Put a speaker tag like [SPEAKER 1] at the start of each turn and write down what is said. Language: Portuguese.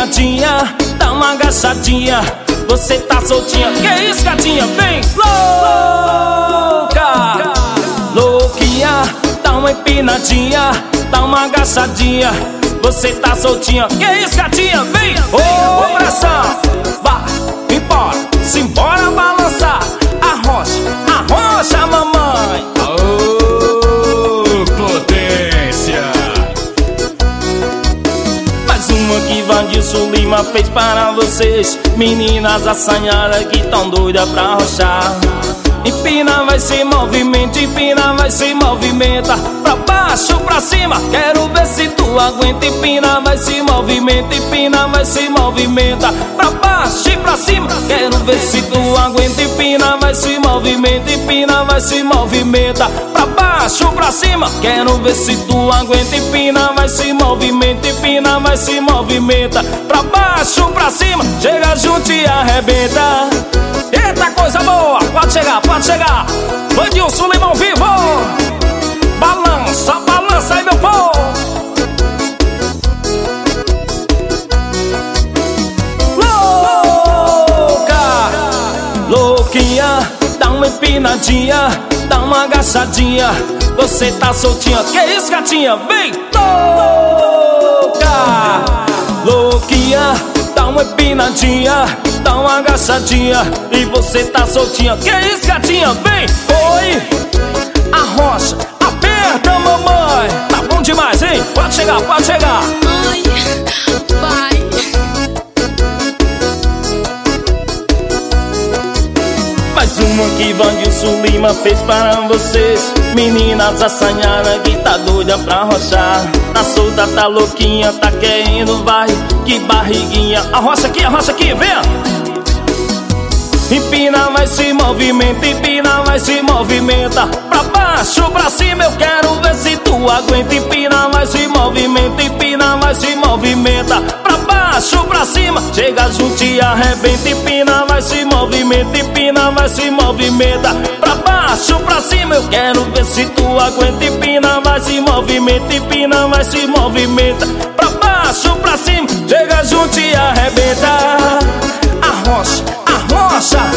[SPEAKER 1] empinadinha, dá uma agachadinha, você tá soltinha. Que isso, gatinha? Vem! Louca! Louquinha, dá uma empinadinha, dá uma agachadinha, você tá soltinha. Que isso, gatinha? Vem! Ô, pressão! Vá, embora, simbora balançar. Arrocha, mamãe!
[SPEAKER 2] Ô, potência!
[SPEAKER 1] Mais uma que Vandilson Lima fez para vocês, meninas assanhadas que tão doidas pra arrochar. Empina, vai se movimenta, empina, vai se movimenta, pra baixo, pra cima, quero ver se tu aguenta. Empina, vai se movimenta, empina, vai se movimenta, pra baixo e pra cima, quero ver se tu aguenta. Empina, vai se movimenta, empina, vai se movimenta, pra baixo, pra cima, quero ver se tu aguenta. Empina, vai se movimenta, empina, vai se movimenta, pra baixo, pra cima, chega junto e arrebenta. Eita, coisa boa! Pode chegar, pode chegar! Vandilson Lima ao vivo! Balança, balança aí, meu povo! Louca! Louquinha, dá uma empinadinha, dá uma agachadinha, você tá soltinha. Que isso, gatinha? Vem! Louca! Louquinha, dá uma empinadinha, dá uma agachadinha e você tá soltinha. Que isso, gatinha? Vem! Oi! Arrocha, aperta, mamãe! Tá bom demais, hein? Pode chegar, pode chegar!
[SPEAKER 3] Ai, vai!
[SPEAKER 1] Mais uma que Vandilson Lima fez para vocês, meninas assanhadas que tá doida pra arrochar. Tá solta, tá louquinha, tá querendo, vai, que barriguinha. Arrocha aqui, venha! Empina, vai se movimenta, empina, vai se movimenta, pra baixo, pra cima, eu quero ver se tu aguenta. Empina, vai se movimenta, empina, vai se movimenta, pra baixo, pra cima, chega junto e arrebenta. Empina, vai se movimenta, empina, vai se movimenta, pra baixo, pra cima, eu quero ver se tu aguenta. Empina, vai se movimenta, empina, vai se movimenta, pra baixo, pra cima, chega junto e arrebenta. Arrocha,